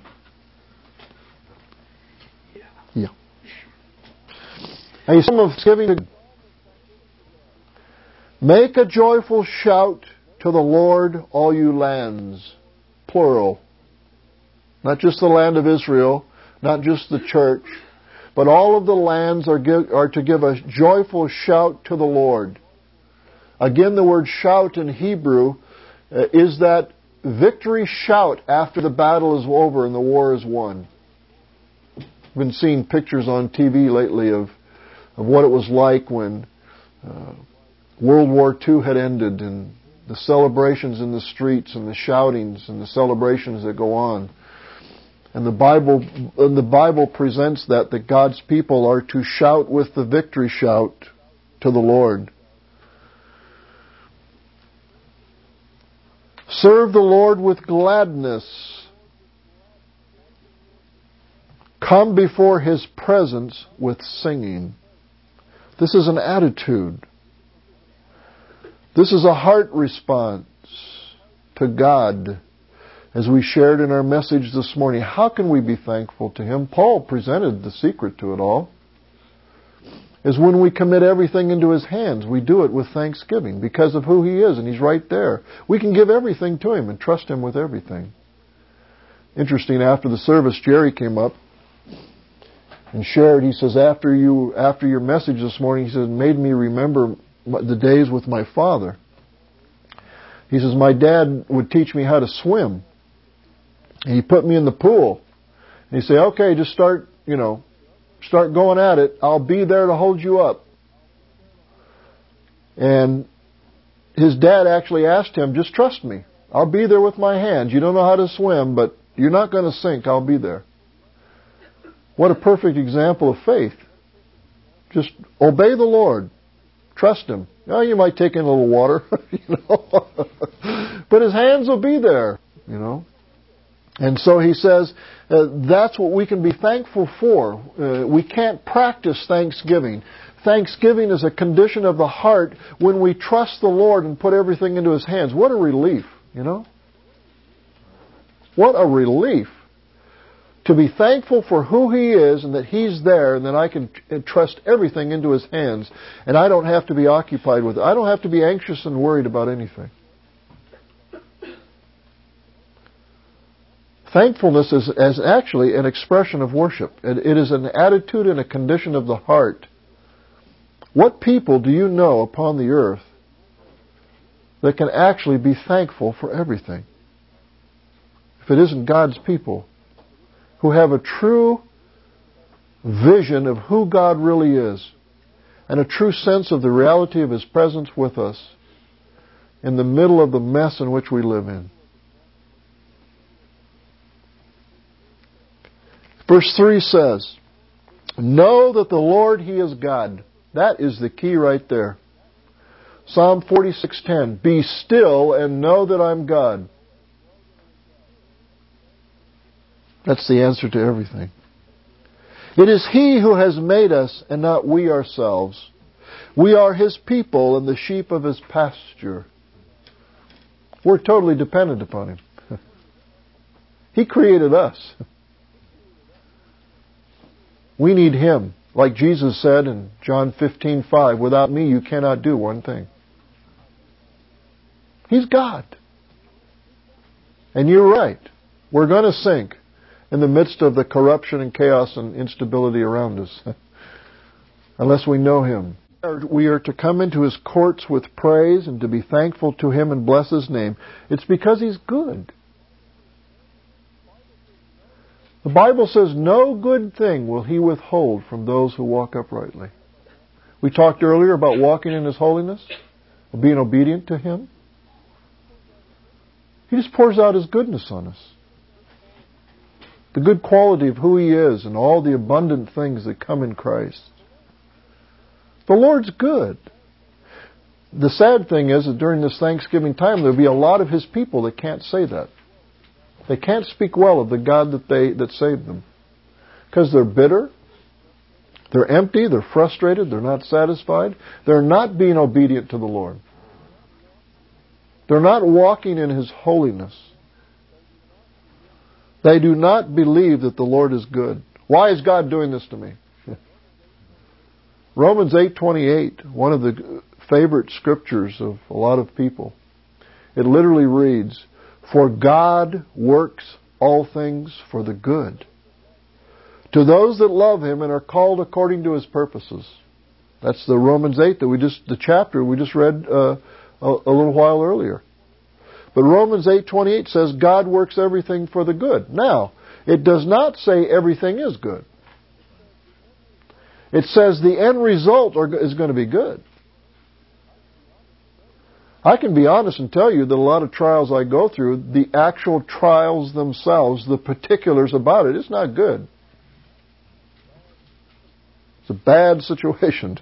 it. Yeah. A psalm of thanksgiving. Make a joyful shout to the Lord, all you lands. Plural. Not just the land of Israel, not just the church, but all of the lands are, give, are to give a joyful shout to the Lord. Again, the word shout in Hebrew uh, is that victory shout after the battle is over and the war is won. I've been seeing pictures on T V lately of, of what it was like when uh, World War Two had ended, and the celebrations in the streets and the shoutings and the celebrations that go on. And the Bible, and the Bible presents that, that God's people are to shout with the victory shout to the Lord. Serve the Lord with gladness. Come before His presence with singing. This is an attitude. This is a heart response to God. As we shared in our message this morning, how can we be thankful to Him? Paul presented the secret to it all. Is when we commit everything into His hands, we do it with thanksgiving because of who He is, and He's right there. We can give everything to Him and trust Him with everything. Interesting, after the service, Jerry came up and shared. He says, after you, after your message this morning, he says, it made me remember the days with my father. He says, my dad would teach me how to swim. And he put me in the pool. And he'd say, okay, just start, you know, start going at it. I'll be there to hold you up. And his dad actually asked him, just trust me. I'll be there with my hands. You don't know how to swim, but you're not going to sink. I'll be there. What a perfect example of faith. Just obey the Lord. Trust Him. Oh, you might take in a little water, you know, but His hands will be there, you know. And so he says, uh, that's what we can be thankful for. Uh, we can't practice thanksgiving. Thanksgiving is a condition of the heart when we trust the Lord and put everything into His hands. What a relief, you know? What a relief. To be thankful for who He is and that He's there and that I can trust everything into His hands and I don't have to be occupied with it. I don't have to be anxious and worried about anything. Thankfulness is, is actually an expression of worship. It, it is an attitude and a condition of the heart. What people do you know upon the earth that can actually be thankful for everything? If it isn't God's people who have a true vision of who God really is and a true sense of the reality of His presence with us in the middle of the mess in which we live in. Verse three says, know that the Lord, He is God. That is the key right there. Psalm forty-six ten, be still and know that I'm God. That's the answer to everything. It is He who has made us and not we ourselves. We are His people and the sheep of His pasture. We're totally dependent upon Him. He created us. We need Him. Like Jesus said in John fifteen five, without me you cannot do one thing. He's God. And you're right. We're going to sink in the midst of the corruption and chaos and instability around us. Unless we know Him. We are to come into His courts with praise and to be thankful to Him and bless His name. It's because He's good. The Bible says no good thing will He withhold from those who walk uprightly. We talked earlier about walking in His holiness, being obedient to Him. He just pours out His goodness on us. The good quality of who He is and all the abundant things that come in Christ. The Lord's good. The sad thing is that during this Thanksgiving time there'll be a lot of His people that can't say that. They can't speak well of the God that they that saved them. Because they're bitter, they're empty, they're frustrated, they're not satisfied. They're not being obedient to the Lord. They're not walking in His holiness. They do not believe that the Lord is good. Why is God doing this to me? Romans eight twenty-eight, one of the favorite scriptures of a lot of people. It literally reads, for God works all things for the good to those that love Him and are called according to His purposes. That's the Romans eight that we just, the chapter we just read uh, a, a little while earlier. But Romans eight twenty-eight says God works everything for the good. Now, it does not say everything is good. It says the end result are, is going to be good. I can be honest and tell you that a lot of trials I go through, the actual trials themselves, the particulars about it, it's not good. It's a bad situation.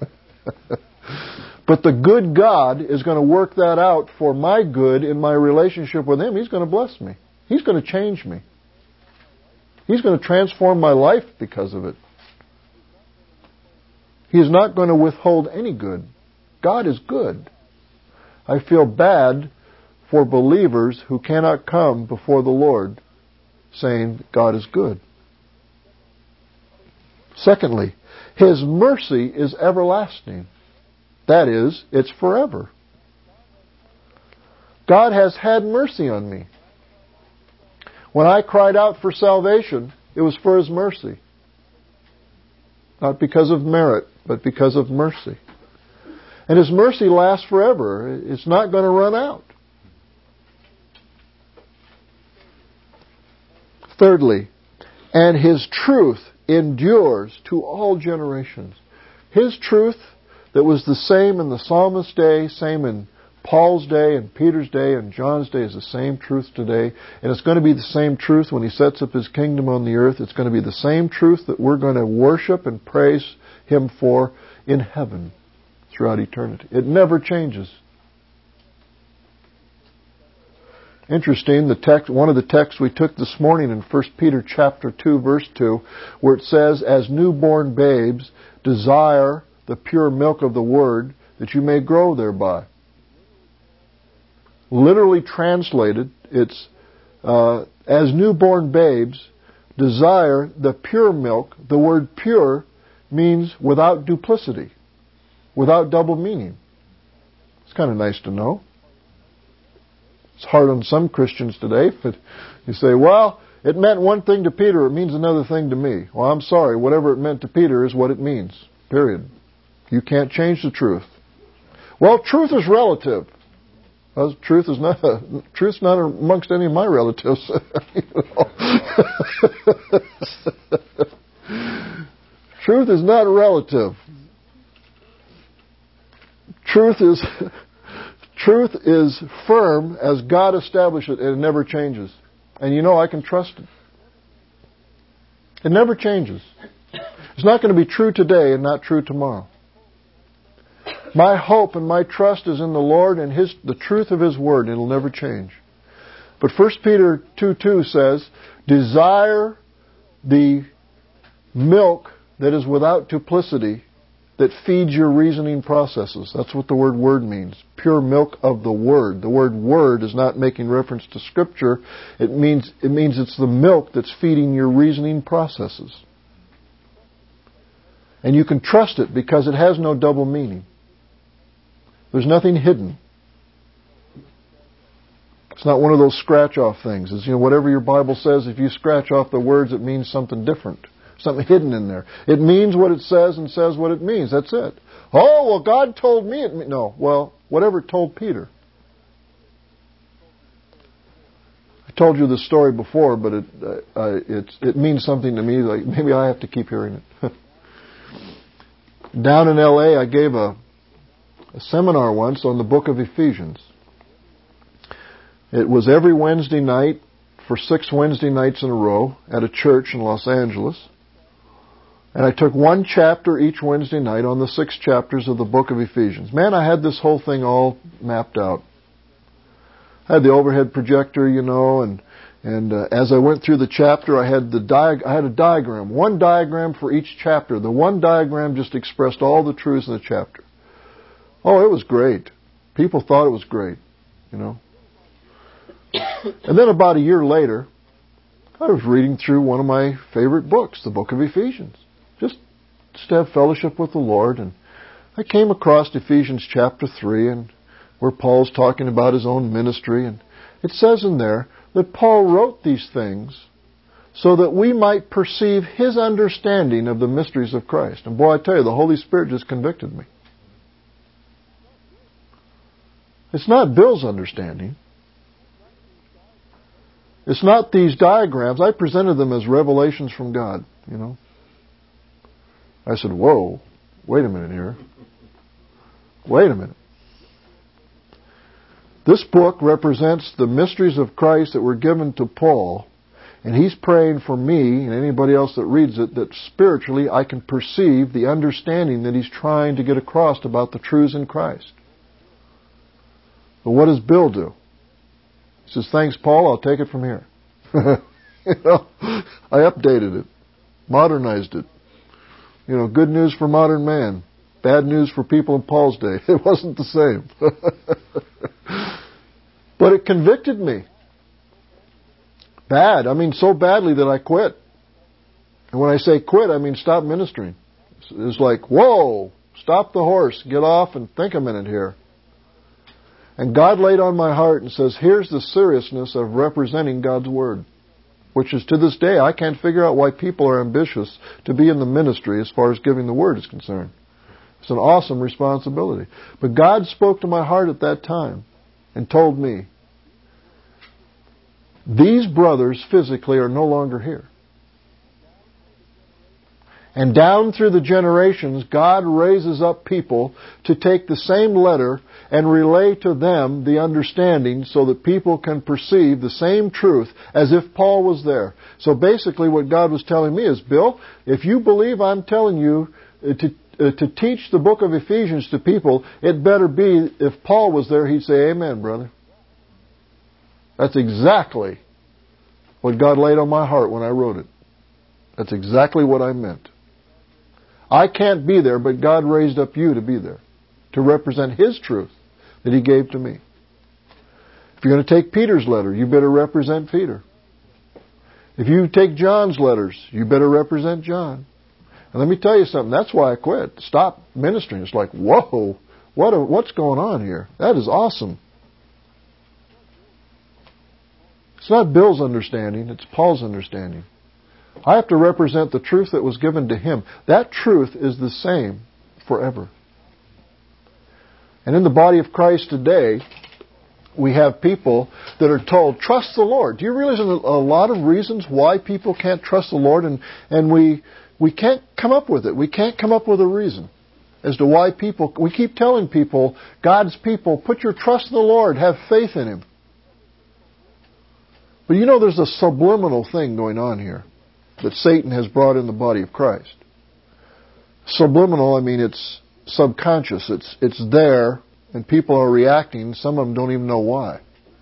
But the good God is going to work that out for my good in my relationship with Him. He's going to bless me. He's going to change me. He's going to transform my life because of it. He is not going to withhold any good. God is good. I feel bad for believers who cannot come before the Lord saying God is good. Secondly, His mercy is everlasting. That is, it's forever. God has had mercy on me. When I cried out for salvation, it was for His mercy. Not because of merit, but because of mercy. And His mercy lasts forever. It's not going to run out. Thirdly, and His truth endures to all generations. His truth that was the same in the psalmist's day, same in Paul's day and Peter's day and John's day is the same truth today. And it's going to be the same truth when He sets up His kingdom on the earth. It's going to be the same truth that we're going to worship and praise Him for in heaven throughout eternity. It never changes. Interesting, the text, one of the texts we took this morning in First Peter chapter two, verse two, where it says, as newborn babes, desire the pure milk of the Word, that you may grow thereby. Literally translated, it's uh, as newborn babes, desire the pure milk. The word pure means without duplicity, without double meaning. It's kind of nice to know. It's hard on some Christians today, but you say, well, it meant one thing to Peter, it means another thing to me. Well, I'm sorry, whatever it meant to Peter is what it means, period. You can't change the truth. Well, truth is relative. Well, truth is not truth's not amongst any of my relatives. Truth is not relative. Truth is truth is firm as God established it, and it never changes. And you know I can trust it. It never changes. It's not going to be true today and not true tomorrow. My hope and my trust is in the Lord and His the truth of His Word. It'll never change. But First Peter two two says, desire the milk that is without duplicity, that feeds your reasoning processes. That's what the word word means. Pure milk of the Word. The word word is not making reference to Scripture. It means it means it's the milk that's feeding your reasoning processes. And you can trust it because it has no double meaning. There's nothing hidden. It's not one of those scratch-off things. It's, you know, whatever your Bible says, if you scratch off the words, it means something different. Something hidden in there. It means what it says and says what it means. That's it. Oh, well, God told me it means... No, well, whatever it told Peter. I told you this story before, but it uh, it, it means something to me. Like maybe I have to keep hearing it. Down in L A, I gave a, a seminar once on the book of Ephesians. It was every Wednesday night for six Wednesday nights in a row at a church in Los Angeles. And I took one chapter each Wednesday night on the six chapters of the book of Ephesians. Man, I had this whole thing all mapped out. I had the overhead projector, you know, and and uh, as I went through the chapter, I had the di- I had a diagram, one diagram for each chapter. The one diagram just expressed all the truths in the chapter. Oh, it was great. People thought it was great, you know. And then about a year later, I was reading through one of my favorite books, the book of Ephesians. Just, just to have fellowship with the Lord. And I came across Ephesians chapter three, and where Paul's talking about his own ministry. And it says in there that Paul wrote these things so that we might perceive his understanding of the mysteries of Christ. And boy, I tell you, the Holy Spirit just convicted me. It's not Bill's understanding. It's not these diagrams. I presented them as revelations from God, you know. I said, whoa, wait a minute here. Wait a minute. This book represents the mysteries of Christ that were given to Paul, and he's praying for me and anybody else that reads it that spiritually I can perceive the understanding that he's trying to get across about the truths in Christ. But what does Bill do? He says, thanks, Paul, I'll take it from here. You know, I updated it, modernized it. You know, good news for modern man, bad news for people in Paul's day. It wasn't the same. But it convicted me. Bad. I mean, so badly that I quit. And when I say quit, I mean stop ministering. It's like, whoa, stop the horse, get off and think a minute here. And God laid on my heart and says, here's the seriousness of representing God's Word. Which is to this day, I can't figure out why people are ambitious to be in the ministry as far as giving the Word is concerned. It's an awesome responsibility. But God spoke to my heart at that time and told me, these brothers physically are no longer here. And down through the generations, God raises up people to take the same letter and relay to them the understanding so that people can perceive the same truth as if Paul was there. So basically what God was telling me is, Bill, if you believe I'm telling you to, uh, to teach the book of Ephesians to people, it better be, if Paul was there, he'd say, amen, brother. That's exactly what God laid on my heart when I wrote it. That's exactly what I meant. I can't be there, but God raised up you to be there, to represent His truth that He gave to me. If you're going to take Peter's letter, you better represent Peter. If you take John's letters, you better represent John. And let me tell you something, that's why I quit. Stop ministering. It's like, whoa, what a, what's going on here? That is awesome. It's not Bill's understanding, it's Paul's understanding. I have to represent the truth that was given to him. That truth is the same forever. And in the body of Christ today, we have people that are told, trust the Lord. Do you realize there's a lot of reasons why people can't trust the Lord? And, and we, we can't come up with it. We can't come up with a reason as to why people... We keep telling people, God's people, put your trust in the Lord. Have faith in Him. But you know there's a subliminal thing going on here that Satan has brought in the body of Christ. Subliminal, I mean, it's subconscious. It's it's there, and people are reacting. Some of them don't even know why.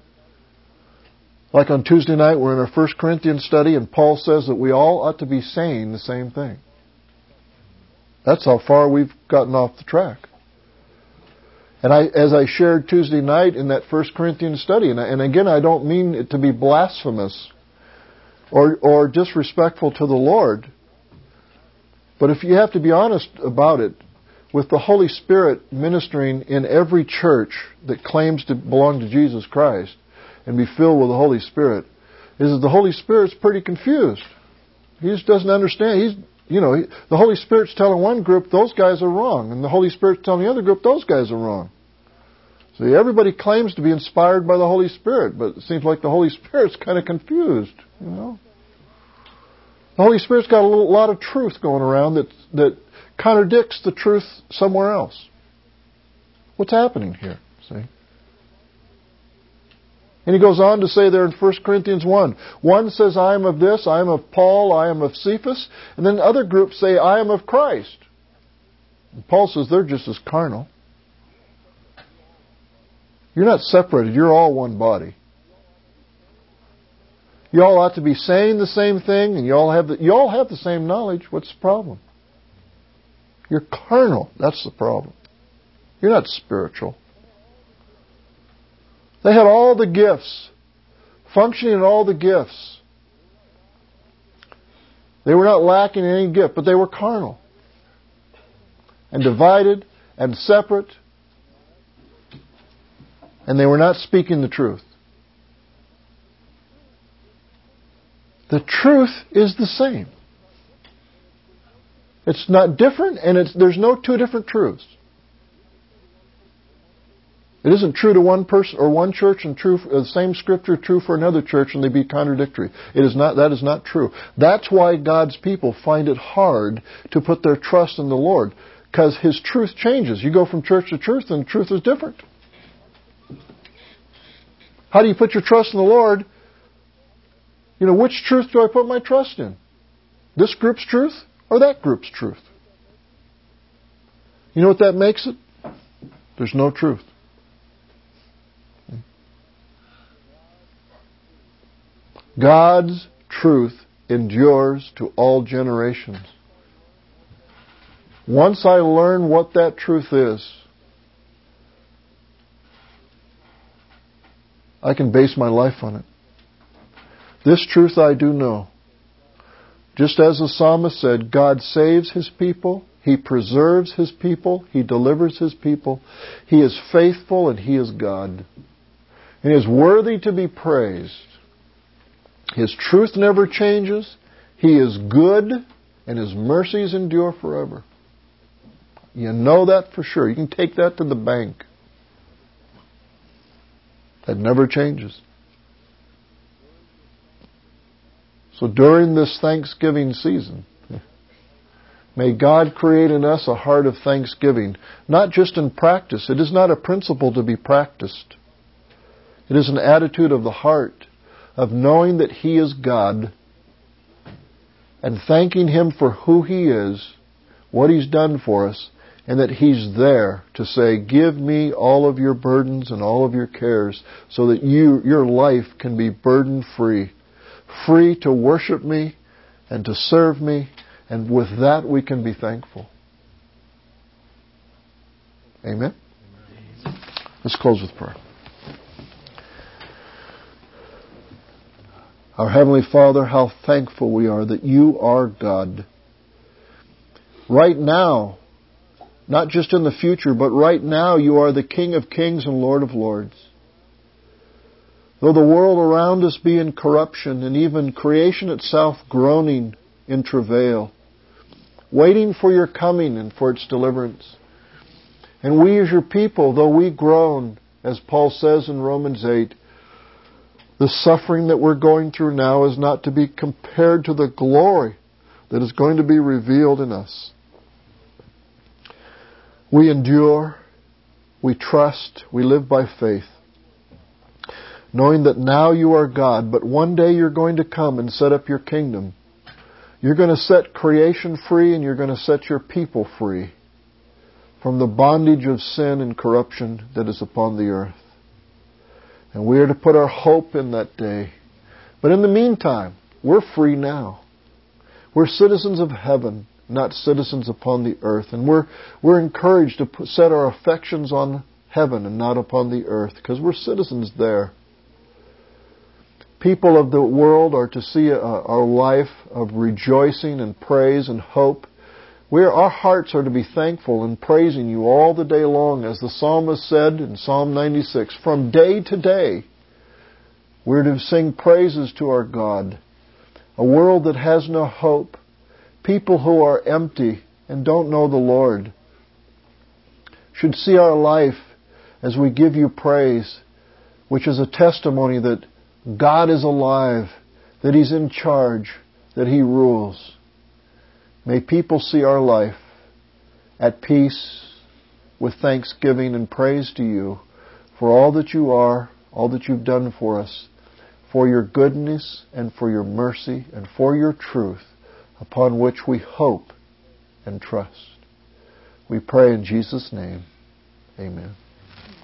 Like on Tuesday night, we're in our First Corinthians study, and Paul says that we all ought to be saying the same thing. That's how far we've gotten off the track. And I, as I shared Tuesday night in that First Corinthians study, and, I, and again, I don't mean it to be blasphemous or or disrespectful to the Lord, but if you have to be honest about it, with the Holy Spirit ministering in every church that claims to belong to Jesus Christ and be filled with the Holy Spirit, is that the Holy Spirit's pretty confused. He just doesn't understand. He's, you know, he, the Holy Spirit's telling one group those guys are wrong, and the Holy Spirit's telling the other group those guys are wrong. See, everybody claims to be inspired by the Holy Spirit, but it seems like the Holy Spirit's kind of confused, you know. The Holy Spirit's got a little, lot of truth going around that that contradicts the truth somewhere else. What's happening here? See? And he goes on to say there in First Corinthians one, one says, I am of this, I am of Paul, I am of Cephas, and then other groups say, I am of Christ. And Paul says they're just as carnal. You're not separated, you're all one body. You all ought to be saying the same thing, and you all have the, you all have the same knowledge. What's the problem? You're carnal. That's the problem. You're not spiritual. They had all the gifts, functioning in all the gifts. They were not lacking in any gift, but they were carnal and divided and separate, and they were not speaking the truth. The truth is the same. It's not different, and it's, there's no two different truths. It isn't true to one person or one church and true for, the same scripture true for another church and they be contradictory. It is not. That is not true. That's why God's people find it hard to put their trust in the Lord, because His truth changes. You go from church to church, and the truth is different. How do you put your trust in the Lord? You know, which truth do I put my trust in? This group's truth or that group's truth? You know what that makes it? There's no truth. God's truth endures to all generations. Once I learn what that truth is, I can base my life on it. This truth I do know. Just as the psalmist said, God saves His people, He preserves His people, He delivers His people. He is faithful and He is God. And He is worthy to be praised. His truth never changes. He is good and His mercies endure forever. You know that for sure. You can take that to the bank. That never changes. So during this Thanksgiving season, may God create in us a heart of thanksgiving, not just in practice. It is not a principle to be practiced. It is an attitude of the heart of knowing that He is God and thanking Him for who He is, what He's done for us, and that He's there to say, give me all of your burdens and all of your cares so that you, your life can be burden-free. Free to worship me and to serve me, and with that we can be thankful. Amen? Amen. Let's close with prayer. Our Heavenly Father, how thankful we are that You are God. Right now, not just in the future, but right now You are the King of kings and Lord of lords. Though the world around us be in corruption, and even creation itself groaning in travail, waiting for Your coming and for its deliverance. And we as Your people, though we groan, as Paul says in Romans eight, the suffering that we're going through now is not to be compared to the glory that is going to be revealed in us. We endure, we trust, we live by faith, knowing that now You are God, but one day You're going to come and set up Your kingdom. You're going to set creation free, and You're going to set Your people free from the bondage of sin and corruption that is upon the earth. And we are to put our hope in that day. But in the meantime, we're free now. We're citizens of heaven, not citizens upon the earth. And we're, we're encouraged to put, set our affections on heaven and not upon the earth, because we're citizens there. People of the world are to see a, our life of rejoicing and praise and hope. We're, our hearts are to be thankful and praising You all the day long, as the psalmist said in Psalm ninety-six, from day to day we're to sing praises to our God. A world that has no hope, people who are empty and don't know the Lord, should see our life as we give You praise, which is a testimony that God is alive, that He's in charge, that He rules. May people see our life at peace, with thanksgiving and praise to You for all that You are, all that You've done for us, for Your goodness and for Your mercy and for Your truth, upon which we hope and trust. We pray in Jesus' name. Amen.